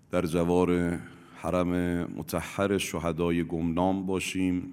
در جوار حرم مطهر شهدای گمنام باشیم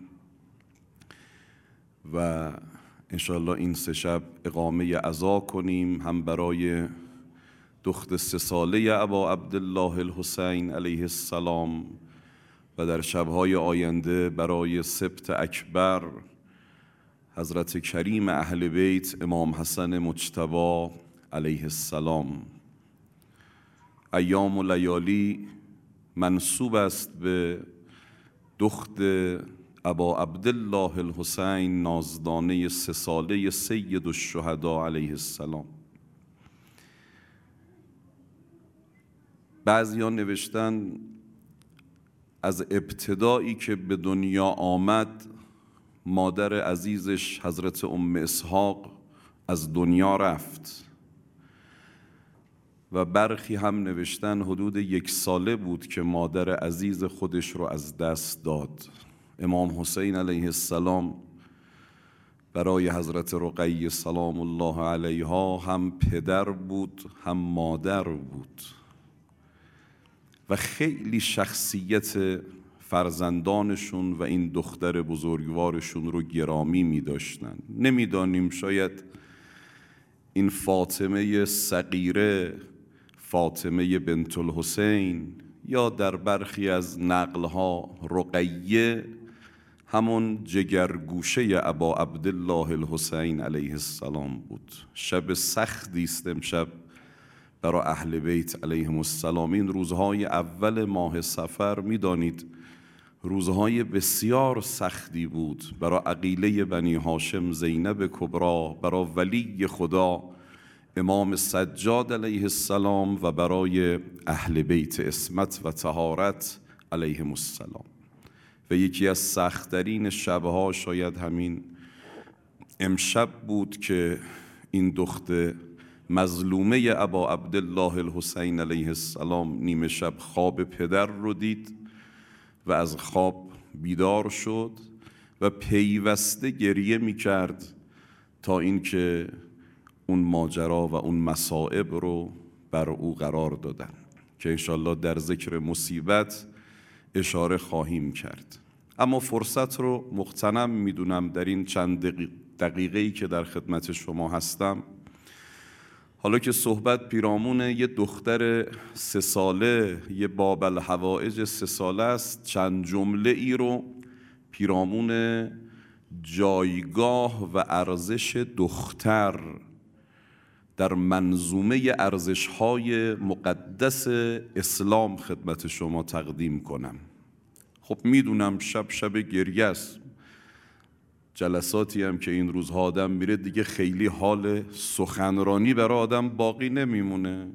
و انشاءالله این 3 شب اقامه عزا کنیم، هم برای دخت 3 ساله ابا عبدالله الحسین علیه السلام و در شبهای آینده برای سبط اکبر حضرت کریم اهل بیت امام حسن مجتبی علیه السلام. ایام و لیالی منسوب است به دخت ابا عبدالله الحسین نازدانه 3 ساله سید الشهدا علیه السلام. بعضیان نوشتن از ابتدایی که به دنیا آمد مادر عزیزش حضرت ام اسحاق از دنیا رفت و برخی هم نوشتن حدود 1 ساله بود که مادر عزیز خودش رو از دست داد. امام حسین علیه السلام برای حضرت رقیه سلام الله علیها هم پدر بود هم مادر بود و خیلی شخصیت فرزندانشون و این دختر بزرگوارشون رو گرامی می داشتن. نمیدانیم شاید این فاطمه صغیره، فاطمه بنت الحسین، یا در برخی از نقلها رقیه، همون جگرگوشه ابا عبدالله الحسین علیه السلام بود. شب سختی است امشب برای اهل بیت علیهم السلام. این روزهای اول ماه صفر میدانید روزهای بسیار سختی بود برای عقیله بنی هاشم زینب کبرا، برای ولی خدا امام سجاد علیه السلام و برای اهل بیت عصمت و طهارت علیهم السلام. و یکی از سخت‌ترین شبها شاید همین امشب بود که این دخت مظلومه ابا عبدالله الحسین علیه السلام نیمه شب خواب پدر رو دید و از خواب بیدار شد و پیوسته گریه می کرد تا اینکه اون ماجرا و اون مصائب رو بر او قرار دادن که انشالله در ذکر مصیبت اشاره خواهیم کرد. اما فرصت رو مغتنم میدونم در این چند دقیقه‌ای که در خدمت شما هستم، حالا که صحبت پیرامون یه دختر 3 ساله، یه باب الحوائج 3 ساله است، چند جمله ای رو پیرامون جایگاه و ارزش دختر در منظومه ارزش‌های مقدس اسلام خدمت شما تقدیم کنم. خب میدونم شب گریه است، جلساتی هم که این روزها آدم میره دیگه خیلی حال سخنرانی برای آدم باقی نمیمونه.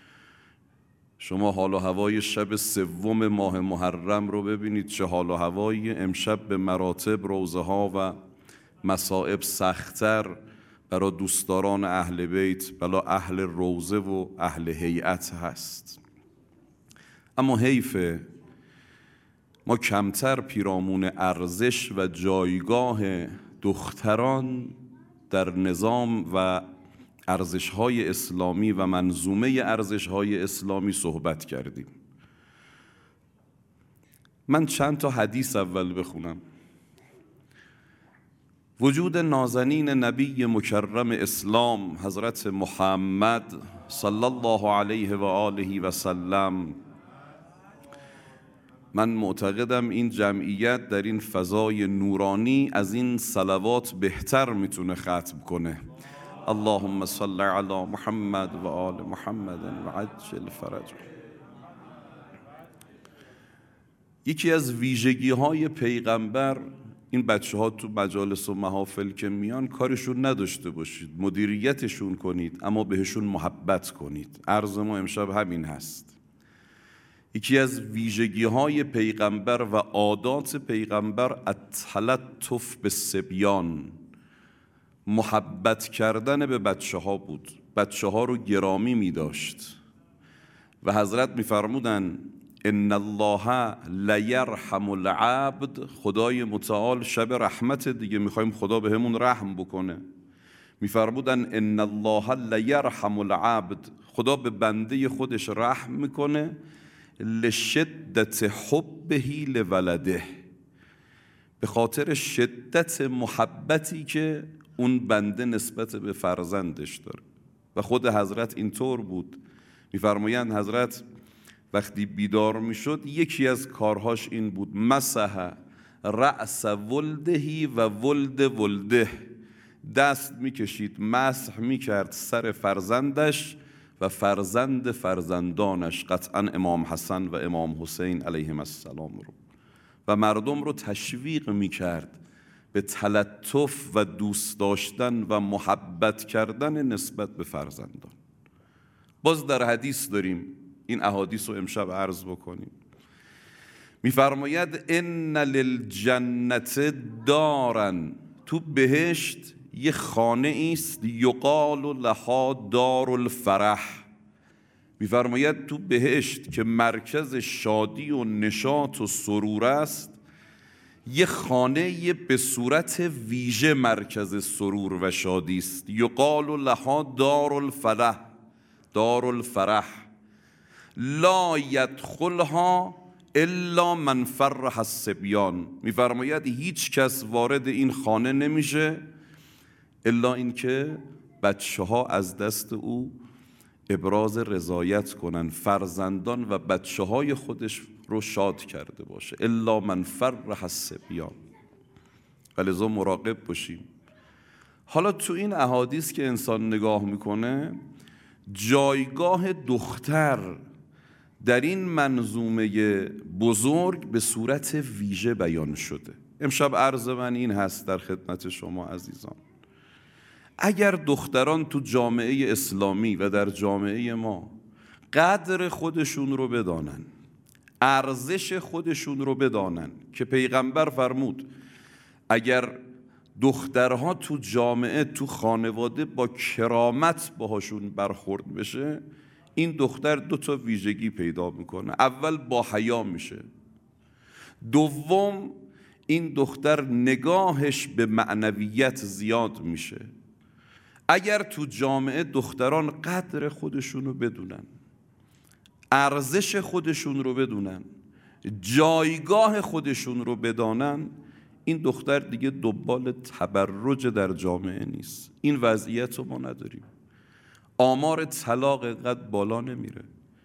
شما حال و هوای شب 3 ماه محرم رو ببینید، چه حال و هوایی. امشب به مراتب روزه ها و مصائب سخت‌تر برای دوستداران اهل بیت، بلا اهل روزه و اهل هیئت هست. اما حیفه ما کمتر پیرامون ارزش و جایگاه دختران در نظام و ارزش‌های اسلامی و منظومه ارزش‌های اسلامی صحبت کردیم. من چند تا حدیث اول بخونم. وجود نازنین نبی مکرم اسلام حضرت محمد صلی الله علیه و آله و سلم، من معتقدم این جمعیت در این فضای نورانی از این صلوات بهتر میتونه ختم کنه. اللهم صل علی محمد و آل محمد و عجل فرجه. یکی از ویژگی های پیغمبر، این بچه ها تو مجالس و محافل که میان کارشون نداشته باشید، مدیریتشون کنید، اما بهشون محبت کنید. عرض ما امشب همین هست. یکی از ویژگی های پیغمبر و عادات پیغمبر التلطف بالصبیان، محبت کردن به بچه ها بود. بچه ها رو گرامی می داشت و حضرت می فرمودن ان الله لیرحم العبد، خدای متعال شب رحمت دیگه، میخوایم خدا به همون رحم بکنه. میفرمودن ان الله لیرحم العبد، خدا به بنده خودش رحم میکنه لشدت حبه لولده، به خاطر شدت محبتی که اون بنده نسبت به فرزندش داره. و خود حضرت اینطور بود. میفرمایند حضرت وقتی بیدار میشد یکی از کارهاش این بود: مسح رأس ولدهی و ولد ولده، دست میکشید مسح میکرد سر فرزندش و فرزند فرزندانش، قطعا امام حسن و امام حسین علیهم السلام رو، و مردم رو تشویق میکرد به تلطف و دوست داشتن و محبت کردن نسبت به فرزندان. باز در حدیث داریم، این احادیث رو امشب عرض بکنیم. میفرماید ان للجنت دارن، تو بهشت یه خانه است، یقال لها دار الفرح. میفرماید تو بهشت که مرکز شادی و نشاط و سرور است، یه خانه به صورت ویژه مرکز سرور و شادی است. یقال لها دار الفرح، دار الفرح لا یدخلها الا من فرح الصبیان. میفرماید هیچ کس وارد این خانه نمیشه الا اینکه بچه ها از دست او ابراز رضایت کنن، فرزندان و بچه های خودش رو شاد کرده باشه. الا من فرح الصبیان. ولذا مراقب باشیم. حالا تو این احادیث که انسان نگاه میکنه، جایگاه دختر در این منظومه بزرگ به صورت ویژه بیان شده. امشب عرض من این هست در خدمت شما عزیزان: اگر دختران تو جامعه اسلامی و در جامعه ما قدر خودشون رو بدانن، ارزش خودشون رو بدانن، که پیغمبر فرمود اگر دخترها تو جامعه، تو خانواده با کرامت باهاشون برخورد بشه، این دختر دو تا ویژگی پیدا میکنه. اول با حیا میشه، دوم این دختر نگاهش به معنویت زیاد میشه. اگر تو جامعه دختران قدر خودشون رو بدونن، ارزش خودشون رو بدونن، جایگاه خودشون رو بدانن، این دختر دیگه دنبال تبرج در جامعه نیست. این وضعیت رو ما نداریم. آمار طلاق قد بالا نمیره،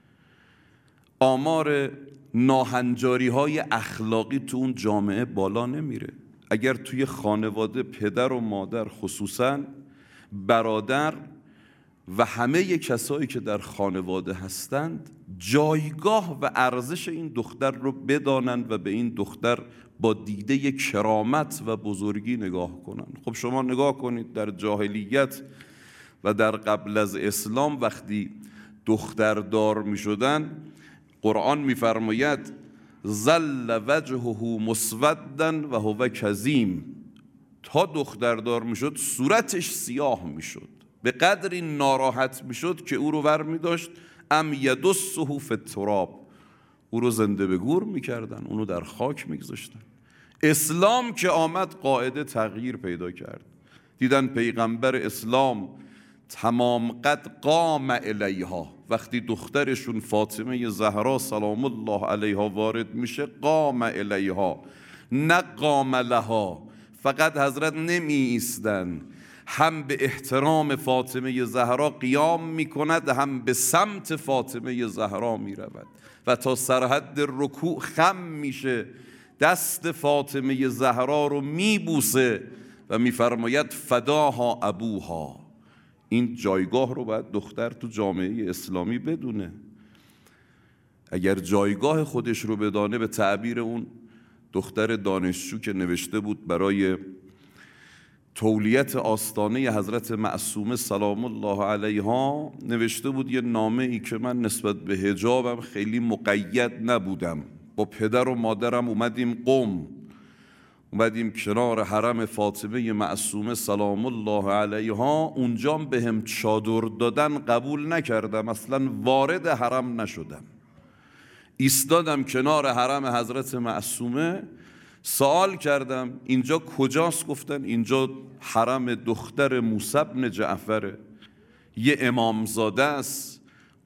آمار ناهنجاری های اخلاقی تو اون جامعه بالا نمیره. اگر توی خانواده پدر و مادر، خصوصاً برادر و همه کسایی که در خانواده هستند، جایگاه و ارزش این دختر رو بدانند و به این دختر با دیده کرامت و بزرگی نگاه کنند. خب شما نگاه کنید در جاهلیت و در قبل از اسلام وقتی دختردار می شدن، قرآن می فرماید ظل وجهه مسودا و هو کظیم. تا دختردار می شد صورتش سیاه می شد، به قدری ناراحت می شد که او رو ور می داشت ام یدسه فی التراب، او رو زنده به گور می کردن، اونو در خاک می گذاشتن. اسلام که آمد قاعده تغییر پیدا کرد. دیدن پیغمبر اسلام تمام قد قام الیها، وقتی دخترشون فاطمه زهرا سلام الله علیها وارد میشه، قام الیها نه قام لها. فقط حضرت نمی ایستن، هم به احترام فاطمه زهرا قیام میکند، هم به سمت فاطمه زهرا میرود و تا سرحد رکوع خم میشه، دست فاطمه زهرا رو میبوسه و میفرماید فداها ابوها. این جایگاه رو باید دختر تو جامعه اسلامی بدونه. اگر جایگاه خودش رو بدانه، به تعبیر اون دختر دانشجو که نوشته بود برای تولیت آستانه حضرت معصومه سلام الله علیها، نوشته بود یه نامه ای که من نسبت به حجابم خیلی مقید نبودم، با پدر و مادرم اومدیم قم، اومدیم کنار حرم فاطمه معصومه سلام الله علیها، اونجا به هم چادر دادن قبول نکردم، اصلا وارد حرم نشدم. ایستادم کنار حرم حضرت معصومه، سوال کردم اینجا کجاست؟ گفتن اینجا حرم دختر موسی بن جعفره، یه امامزاده است.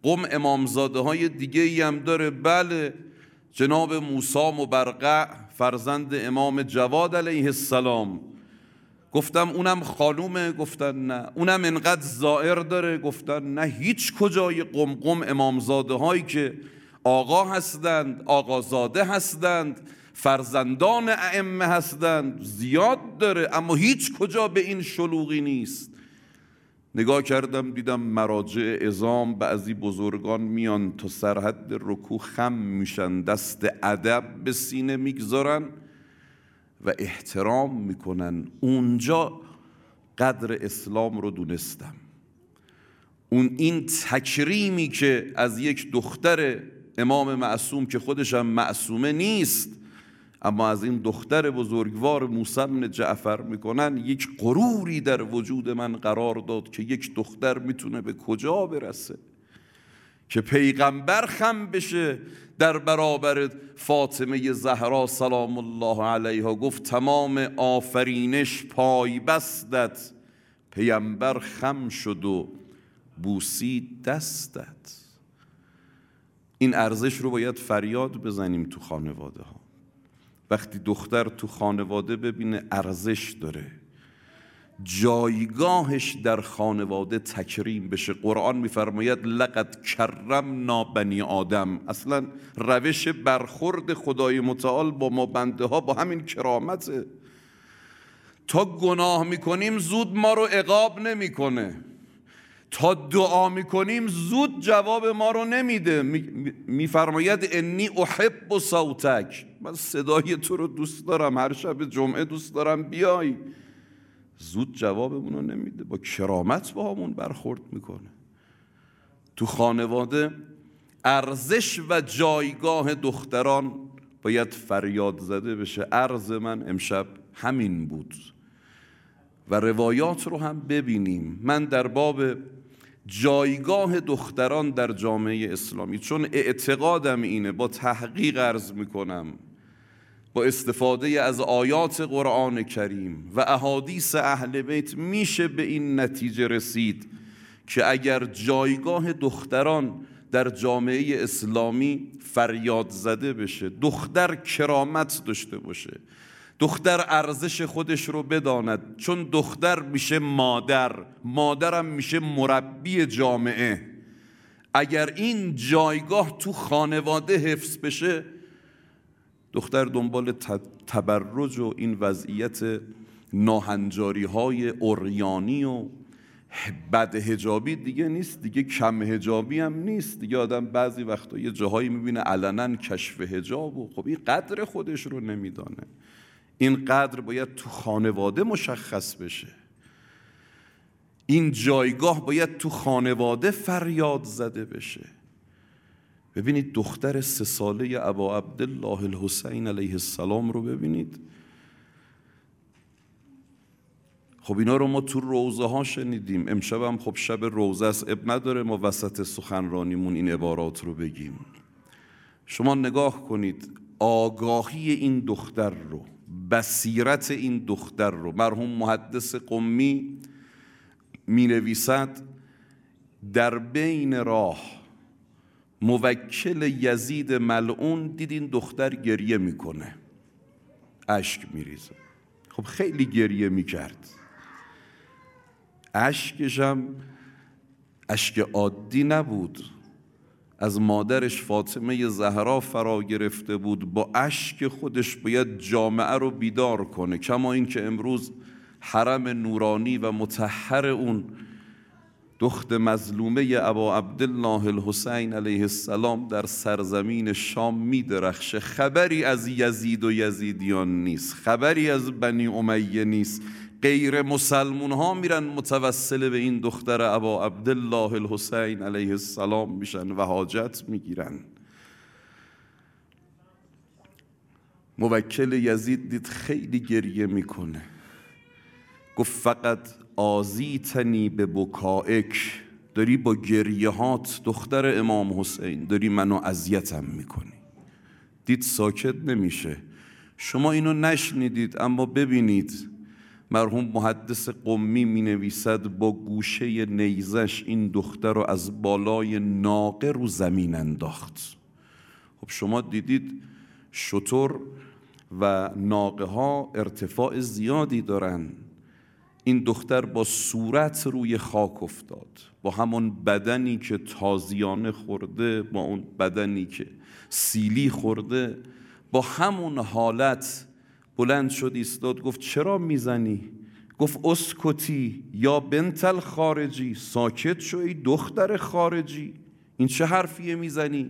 قم امامزاده های دیگه ای هم داره. بله، جناب موسی مبرقع فرزند امام جواد علیه السلام. گفتم اونم خانومه؟ گفتن نه. اونم انقدر زائر داره؟ گفتن نه. هیچ کجای قم امامزاده هایی که آقا هستند، آقازاده هستند، فرزندان ائمه هستند زیاد داره، اما هیچ کجا به این شلوغی نیست. نگاه کردم دیدم مراجع عظام بعضی بزرگان میان تا سرحد رکوع خم میشن، دست ادب به سینه میگذارن و احترام میکنن. اونجا قدر اسلام رو دونستم. این تکریمی که از یک دختر امام معصوم که خودش هم معصومه نیست، اما از این دختر بزرگوار موسی بن جعفر میکنن، یک غروری در وجود من قرار داد که یک دختر میتونه به کجا برسه، که پیغمبر خم بشه در برابر فاطمه زهرا سلام الله علیها. گفت تمام آفرینش پای بستت، پیغمبر خم شد و بوسید دستت. این ارزش رو باید فریاد بزنیم تو خانواده ها. وقتی دختر تو خانواده ببینه ارزش داره، جایگاهش در خانواده تکریم بشه. قرآن میفرماید لقد کرمنا بنی آدم. اصلا روش برخورد خدای متعال با ما بنده ها با همین کرامته. تا گناه میکنیم زود ما رو عقاب نمیکنه، تا دعا میکنیم زود جواب ما رو نمیده. میفرماید انی احب صوتک، من صدای تو رو دوست دارم، هر شب جمعه دوست دارم بیای. زود جوابمون رو نمیده، با کرامت با همون برخورد میکنه. تو خانواده ارزش و جایگاه دختران باید فریاد زده بشه. عرض من امشب همین بود و روایات رو هم ببینیم. من در باب جایگاه دختران در جامعه اسلامی، چون اعتقادم اینه، با تحقیق عرض میکنم، با استفاده از آیات قرآن کریم و احادیث اهل بیت میشه به این نتیجه رسید که اگر جایگاه دختران در جامعه اسلامی فریاد زده بشه، دختر کرامت داشته باشه، دختر ارزش خودش رو بداند، چون دختر میشه مادرم میشه مربی جامعه. اگر این جایگاه تو خانواده حفظ بشه، دختر دنبال تبرج و این وضعیت ناهنجاری های عریانی و بد حجابی دیگه نیست، دیگه کم حجابی هم نیست دیگه. آدم بعضی وقتا یه جاهایی میبینه علنا کشف حجاب و خب این قدر خودش رو نمیدانه. این قدر باید تو خانواده مشخص بشه. این جایگاه باید تو خانواده فریاد زده بشه. ببینید دختر 3 ساله ابا عبدالله الحسین علیه السلام رو ببینید. خب اینا رو ما تو روزه ها شنیدیم، امشب هم خب شب روزه است، اب نداره ما وسط سخنرانیمون این عبارات رو بگیم. شما نگاه کنید آگاهی این دختر رو، بصیرت این دختر رو. مرحوم محدث قمی می نویسد در بین راه موکل یزید ملعون دید این دختر گریه میکنه، اشک میریزه. خب خیلی گریه میکرد، اشکش هم اشک عادی نبود، از مادرش فاطمه زهرا فرا گرفته بود. با اشک خودش باید جامعه رو بیدار کنه، کما این که امروز حرم نورانی و مطهر اون دخت مظلومه ابا عبدالله الحسین علیه السلام در سرزمین شام می درخشه. خبری از یزید و یزیدیان نیست، خبری از بنی امیه نیست. غیر مسلمون ها میرن متوسل به این دختر ابا عبدالله الحسین علیه السلام میشن و حاجت میگیرن. موکل یزید دید خیلی گریه میکنه، گفت فقط آزیتنی به بکائک، داری با گریه هات دختر امام حسین داری منو اذیتم میکنی. دید ساکت نمیشه. شما اینو نشنیدید اما ببینید مرحوم محدث قمی می نویسد با گوشه نیزش این دختر رو از بالای ناقه رو زمین انداخت. خب شما دیدید شتر و ناقه ها ارتفاع زیادی دارن. این دختر با صورت روی خاک افتاد، با همون بدنی که تازیانه خورده، با اون بدنی که سیلی خورده، با همون حالت بلند شد ایستاد، گفت چرا میزنی؟ گفت اسکتی یا بنت الخارجی، ساکت شو ای دختر خارجی، این چه حرفیه میزنی؟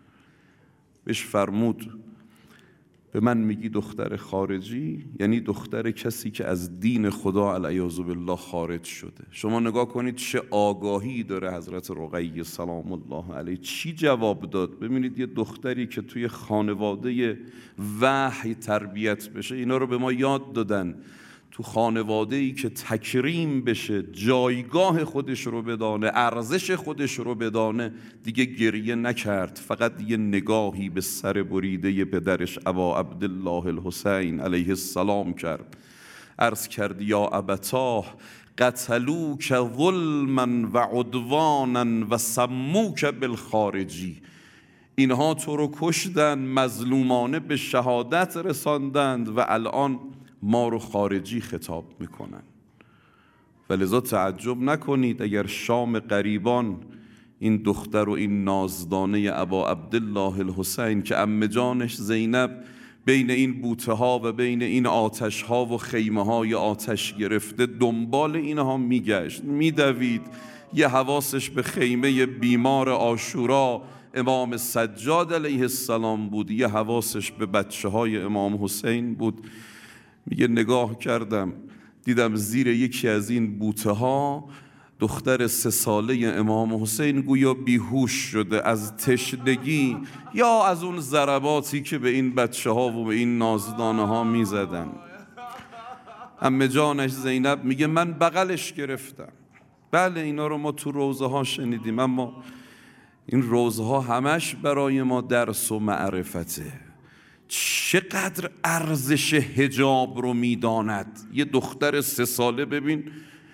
بهش فرمود به من میگی دختر خارجی؟ یعنی دختر کسی که از دین خدا العیاذ بالله خارج شده. شما نگاه کنید چه آگاهی داره حضرت رقیه سلام الله علیه، چی جواب داد. ببینید یه دختری که توی خانواده وحی تربیت بشه، اینا رو به ما یاد دادن، تو خانواده‌ای که تکریم بشه، جایگاه خودش رو بدانه، ارزش خودش رو بدانه، دیگه گریه نکرد، فقط یه نگاهی به سر بریده پدرش ابا عبدالله الحسین علیه السلام کرد. عرض کرد یا ابتاه قتلوک ظلما و عدوانا و سموک بالخارجی، اینها تو رو کشتن، مظلومانه به شهادت رساندند و الان ما رو خارجی خطاب میکنن. و لذا تعجب نکنید اگر شام غریبان این دختر و این نازدانه ابا عبدالله الحسین که عمه جانش زینب بین این بوته ها و بین این آتش ها و خیمه های آتش گرفته دنبال اینها میگشت، میدوید، یه حواسش به خیمه بیمار عاشورا امام سجاد علیه السلام بود، یه حواسش به بچه های امام حسین بود. میگه نگاه کردم دیدم زیر یکی از این بوته ها دختر 3 ساله امام حسین گویا بیهوش شده از تشنگی یا از اون ضرباتی که به این بچه ها و به این نازدانه ها میزدن. عمه جانش زینب میگه من بغلش گرفتم. بله اینا رو ما تو روزه ها شنیدیم، اما این روزه ها همش برای ما درس و معرفته. چقدر ارزش حجاب رو میداند یه دختر 3 ساله. ببین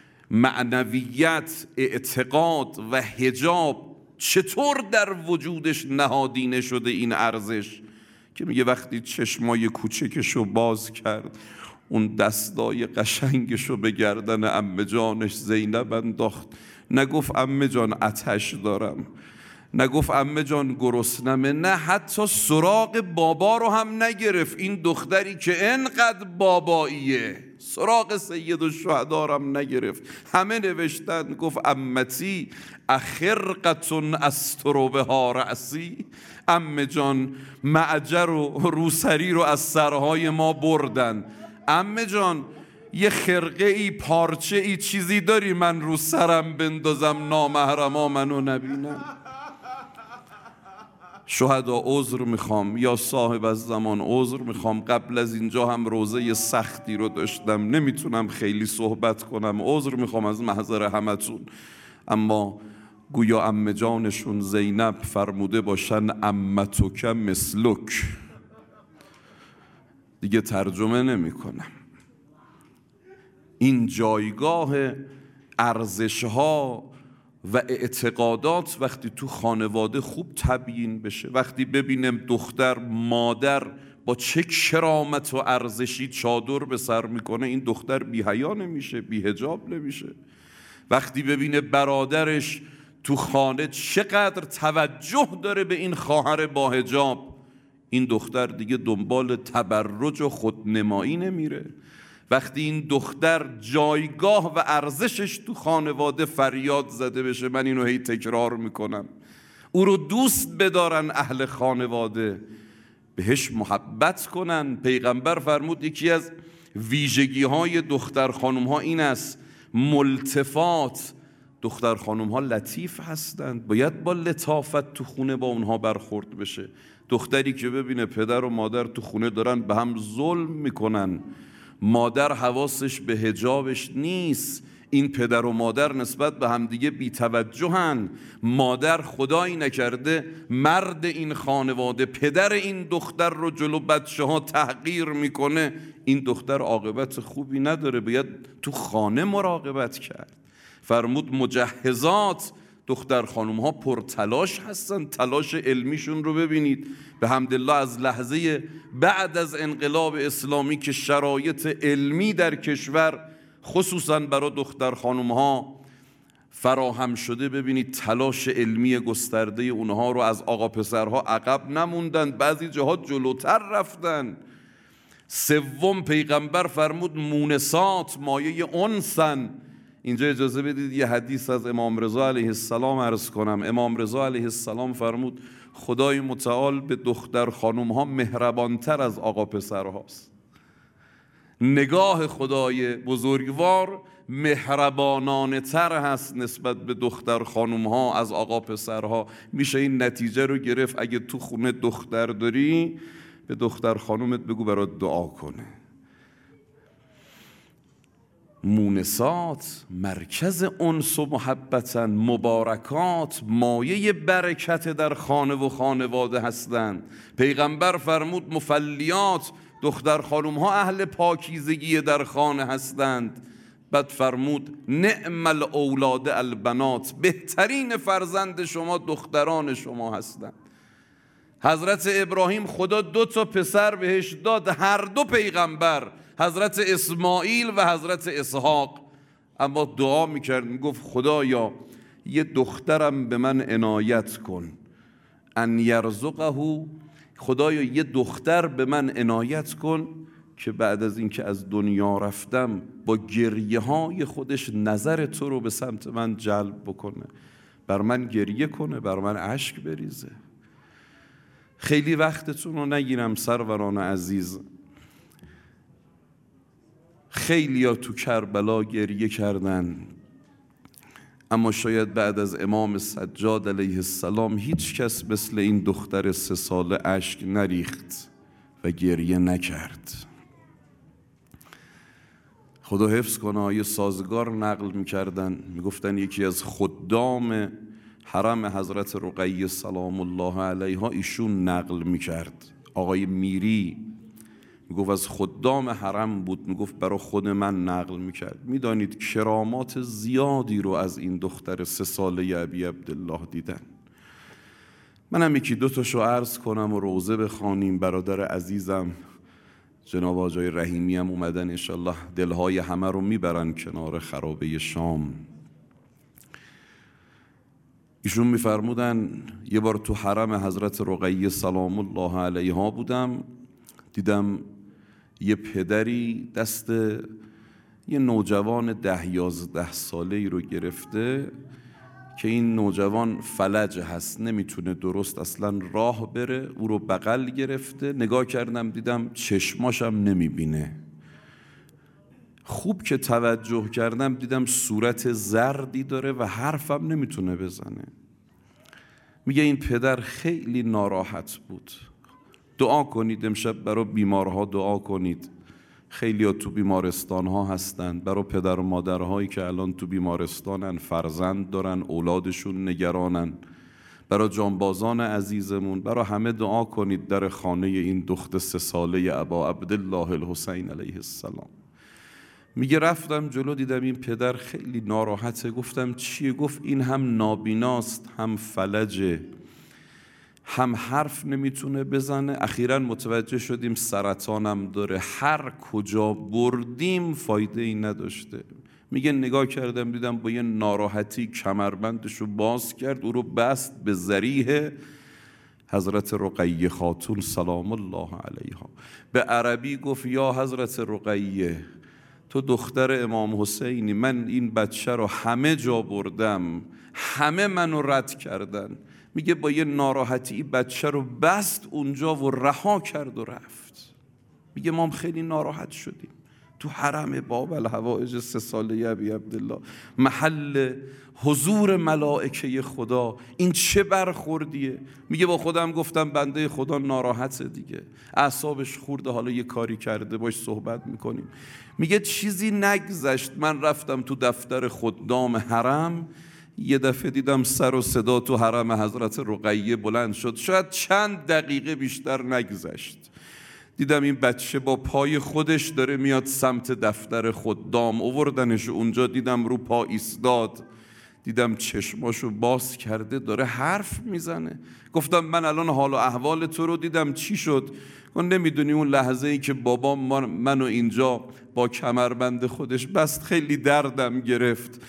معنویت، اعتقاد و حجاب چطور در وجودش نهادینه شده، این ارزش که میگه وقتی چشمای کوچکشو باز کرد اون دستای قشنگشو به گردن عمه جانش زینب انداخت، نگفت عمه جان آتش دارم، نگفت عمه جان گرسنمه، نه حتی سراغ بابا رو هم نگرفت. این دختری که انقدر باباییه سراغ سید الشهدا رو هم نگرفت. همه نوشتن گفت عمتی اخرقتون استرو بها رأسی، عمه جان معجر و روسری رو از سرهای ما بردن. عمه جان یه خرقه ای، پارچه ای، چیزی داری من رو سرم بندازم نامحرما منو نبینن؟ شهدا عذر میخوام، یا صاحب از زمان عذر میخوام، قبل از اینجا هم روزه سختی رو داشتم، نمیتونم خیلی صحبت کنم، عذر میخوام از محضر همتون. اما گویا عمه جانشون زینب فرموده باشن عمتک مثلک، دیگه ترجمه نمی کنم. این جایگاه ارزش‌ها و اعتقادات وقتی تو خانواده خوب تبیین بشه، وقتی ببینم دختر مادر با چه کرامت و ارزشی چادر به سر میکنه، این دختر بی حیا نمیشه، بی حجاب نمیشه. وقتی ببینه برادرش تو خانه چقدر توجه داره به این خواهر با حجاب، این دختر دیگه دنبال تبرج و خودنمایی نمیره. وقتی این دختر جایگاه و ارزشش تو خانواده فریاد زده بشه، من اینو هی تکرار میکنم، او رو دوست بدارن اهل خانواده، بهش محبت کنن. پیغمبر فرمود یکی از ویژگی های دختر خانم ها این است ملتفات. دختر خانم ها لطیف هستند، باید با لطافت تو خونه با اونها برخورد بشه. دختری که ببینه پدر و مادر تو خونه دارن به هم ظلم میکنن، مادر حواسش به حجابش نیست، این پدر و مادر نسبت به همدیگه بی‌توجهن. مادر خدایی نکرده مرد این خانواده پدر این دختر رو جلو بچه ها تحقیر میکنه، این دختر عاقبت خوبی نداره، باید تو خانه مراقبت کرد. فرمود مجهزات، دختر خانم ها پرتلاش هستن، تلاش علمیشون رو ببینید. به حمدالله از لحظه بعد از انقلاب اسلامی که شرایط علمی در کشور خصوصا برای دختر خانم ها فراهم شده، ببینید تلاش علمی گسترده اونها رو از آقا پسرها عقب نموندن، بعضی جاها جلوتر رفتن. سوم پیغمبر فرمود مونسات مایه انسن. اینجا اجازه بدید یه حدیث از امام رضا علیه السلام عرض کنم. امام رضا علیه السلام فرمود خدای متعال به دختر خانم ها مهربانتر از آقا پسر هاست. نگاه خدای بزرگوار مهربانانه تر هست نسبت به دختر خانم ها از آقا پسر ها. میشه این نتیجه رو گرفت اگه تو خونه دختر داری به دختر خانومت بگو برات دعا کنه. مونسات مرکز انس و محبتن، مبارکات مایه برکت در خانه و خانواده هستند. پیغمبر فرمود مفلیات، دختر خانم ها اهل پاکیزگی در خانه هستند. بعد فرمود نعم الاولاد البنات، بهترین فرزند شما دختران شما هستند. حضرت ابراهیم خدا 2 پسر بهش داد، هر 2 پیغمبر، حضرت اسماعیل و حضرت اسحاق. اما دعا میکرد میگفت خدایا یه دخترم به من عنایت کن، ان یرزقه، خدایا یه دختر به من عنایت کن که بعد از اینکه از دنیا رفتم با گریه های خودش نظر تو رو به سمت من جلب بکنه، بر من گریه کنه، بر من اشک بریزه. خیلی وقتتون رو نگیرم سروران عزیز، خیلی ها تو کربلا گریه کردن، اما شاید بعد از امام سجاد علیه السلام هیچ کس مثل این دختر 3 ساله اشک نریخت و گریه نکرد. خدا حفظ کنه آیه سازگار نقل میکردن، میگفتن یکی از خدام حرم حضرت رقیه سلام الله علیها ایشون نقل میکرد، آقای میری میگفت از خدام حرم بود، میگفت برای خود من نقل میکرد. میدانید کرامات زیادی رو از این دختر 3 ساله ابی عبدالله دیدن. منم 1-2 تاشو عرض کنم و روزه بخوانیم. برادر عزیزم جناب آقای رحیمی هم اومدن، انشالله دلهای همه رو میبرن کنار خرابه شام. ایشون میفرمودن یه بار تو حرم حضرت رقیه سلام الله علیها بودم، دیدم یه پدری دست یه نوجوان 10-11 ساله‌ای رو گرفته که این نوجوان فلج هست، نمیتونه درست اصلا راه بره، او رو بغل گرفته. نگاه کردم دیدم چشماشم نمیبینه. خوب که توجه کردم دیدم صورت زردی داره و حرفم نمیتونه بزنه. میگه این پدر خیلی ناراحت بود. دعا کنید امشب برای بیمارها دعا کنید. خیلی ها تو بیمارستان ها هستن، برای پدر و مادرهایی که الان تو بیمارستانن، فرزند دارن، اولادشون نگرانن، برای جانبازان عزیزمون، برای همه دعا کنید در خانه این دختر 3 ساله ابا عبدالله الحسین علیه السلام. میگه رفتم جلو دیدم این پدر خیلی ناراحته. گفتم چیه؟ گفت این هم نابیناست، هم فلجه، هم حرف نمیتونه بزنه. اخیراً متوجه شدیم سرطانم داره، هر کجا بردیم فایده ای نداشته. میگه نگاه کردم دیدم با یه ناراحتی کمربندشو باز کرد، او رو بست به ذریح حضرت رقیه خاتون سلام الله علیها. به عربی گفت یا حضرت رقیه، تو دختر امام حسینی، من این بچه رو همه جا بردم، همه منو رد کردن. میگه با یه ناراحتی بچه رو بست اونجا و رها کرد و رفت. میگه ما هم خیلی ناراحت شدیم. تو حرم باب الحوائج 3 ساله ابی عبدالله، محل حضور ملائکه خدا. این چه برخوردیه؟ میگه با خودم گفتم بنده خدا ناراحته دیگه، اعصابش خورده، حالا یه کاری کرده، باش صحبت میکنیم. میگه چیزی نگذشت من رفتم تو دفتر خدام حرم، یه دفعه دیدم سر و صدا تو حرم حضرت رقیه بلند شد. شاید چند دقیقه بیشتر نگذشت، دیدم این بچه با پای خودش داره میاد سمت دفتر خدام. آوردنش اونجا، دیدم رو پا ایستاد، دیدم چشماشو باز کرده داره حرف میزنه. گفتم من الان حال و احوال تو رو دیدم، چی شد؟ گفت نمیدونی اون لحظه ای که بابام منو اینجا با کمربند خودش بست خیلی دردم گرفت،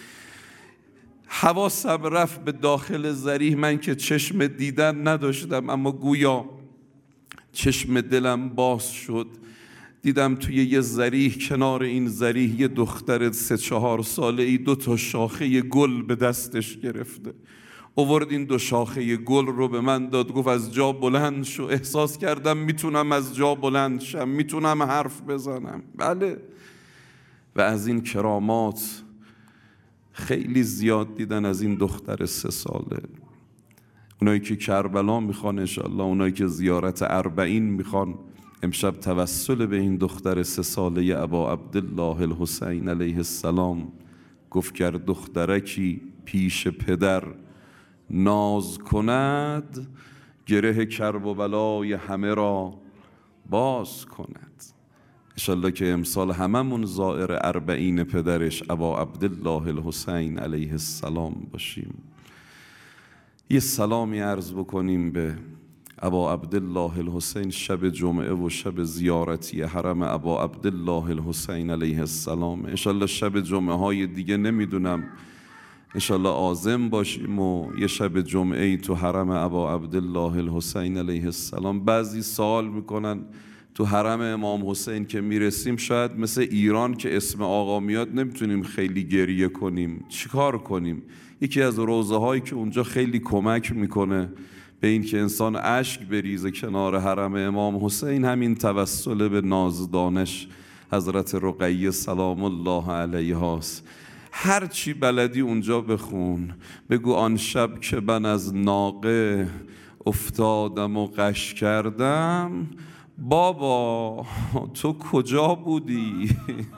حواسم رفت به داخل ضریح. من که چشم دیدن نداشتم، اما گویا چشم دلم باز شد، دیدم توی یه ضریح، کنار این ضریح یه دختر 3-4 ساله ای 2 شاخه گل به دستش گرفته. آورد این 2 شاخه گل رو به من داد، گفت از جا بلند شو. احساس کردم میتونم از جا بلند شم، میتونم حرف بزنم. بله. و از این کرامات خیلی زیاد دیدن از این دختر 3 ساله. اونایی که کربلا میخوان انشاءالله، اونایی که زیارت 40 میخوان، امشب توسل به این دختر 3 ساله ابا عبدالله الحسین علیه السلام گفت کرد دخترکی پیش پدر ناز کند، گره کرب و بلای همه را باز کند. انشاءالله که امسال هممون زائر 40 پدرش ابا عبدالله الحسین علیه السلام باشیم. یه سلامی عرض بکنیم به ابا عبدالله الحسین. شب جمعه و شب زیارتی حرم ابا عبدالله الحسین علیه السلام. انشالله شب جمعه های دیگه نمیدونم، انشالله عازم باشیم و یه شب جمعه ای تو حرم ابا عبدالله الحسین علیه السلام. بعضی سوال میکنن تو حرم امام حسین که میرسیم شاید مثل ایران که اسم آقا میاد نمیتونیم خیلی گریه کنیم، چیکار کنیم؟ یکی از روضه هایی که اونجا خیلی کمک میکنه به این که انسان اشک بریزه کنار حرم امام حسین، همین توسل به نازدانش حضرت رقیه سلام الله علیها است. هر چی بلدی اونجا بخون، بگو آن شب که من از ناقه افتادم و غش کردم، بابا تو کجا بودی؟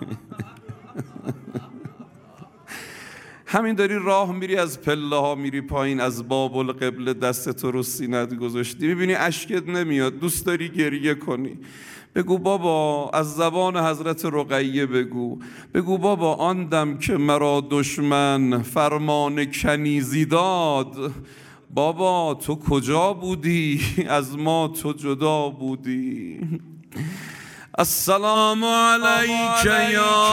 همین داری راه میری، از پله ها میری پایین، از باب القبله دست تو رو سینت گذاشتی، میبینی اشکت نمیاد، دوست داری گریه کنی، بگو بابا از زبان حضرت رقیه بگو بابا آن دم که مرا دشمن فرمان کنیزی داد، بابا تو کجا بودی؟ از ما تو جدا بودی. السلام علیک یا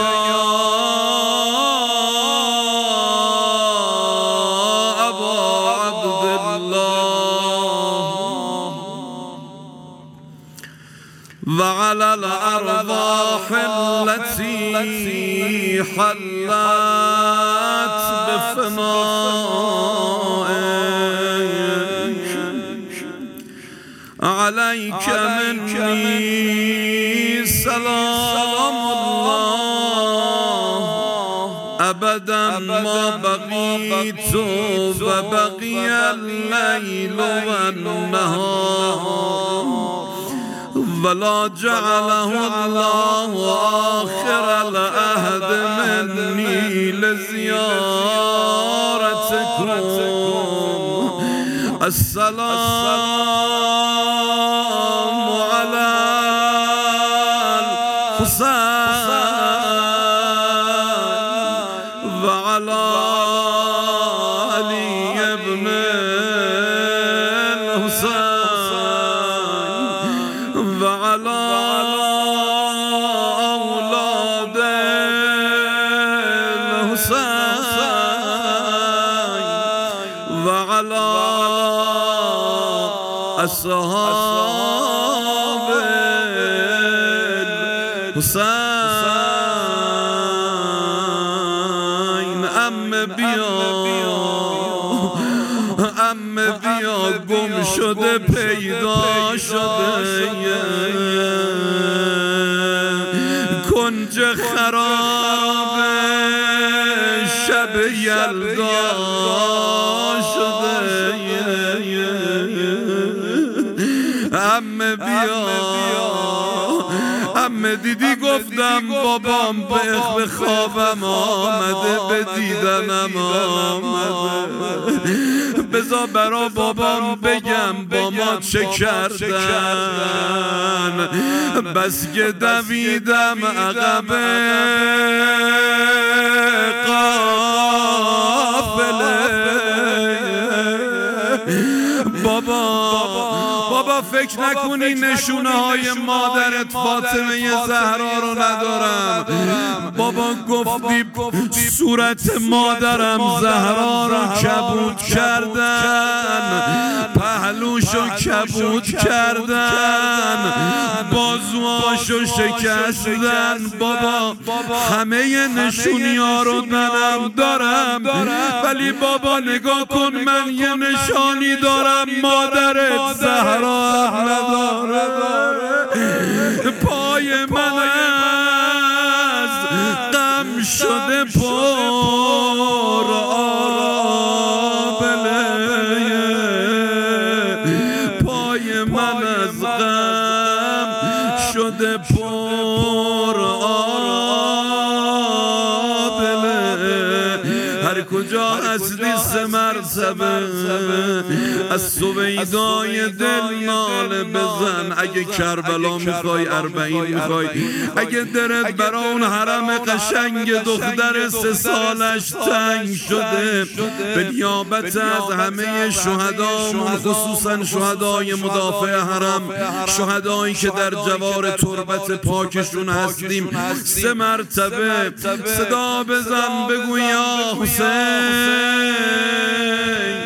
ابا عبدالله و علی الارواح التي حلت بفنائك عليك مني سلام الله أبدا ما بقيت وبقي الليل والنهار ولا جعله الله آخر العهد مني لزيارتكم. السلام على الحسين وعلى علي بن الحسين وعلى أولاد الحسين وعلى أصحاب الحسين. ام بیا گم شده پیدا شده، کن کنج خراب شب یلدا شده عمه بیا عمه دیدی گفتم بابام به خوابم آمده به دیدنم آمده بذار برا بابام بگم با ما چه کردن بس که دویدم عقب قافله بابا فکر نکنی نشونه های مادرت فاطمه زهرا رو ندارم بابا گفتی صورت مادرم زهرا رو کبود کردن پهلوشو کبود کردن بازوهاشو شکستن بابا همه نشونی ها رو منم دارم ولی بابا نگاه کن من یه نشانی دارم مادرت زهرا نداره پای من از غم شده پر آبله پای من از غم شده پر آبله هر کجا هستی سه مرتبه از سویدای دل ناله بزن اگه کربلا میخوای 40 میخوای اگه درت برا اون حرم قشنگ دختر 3 سالش تنگ شده به نیابت از همه شهدامون خصوصا شهدای مدافع حرم شهدایی که در جوار تربت پاکشون هستیم 3 مرتبه صدا بزن بگو یا حسین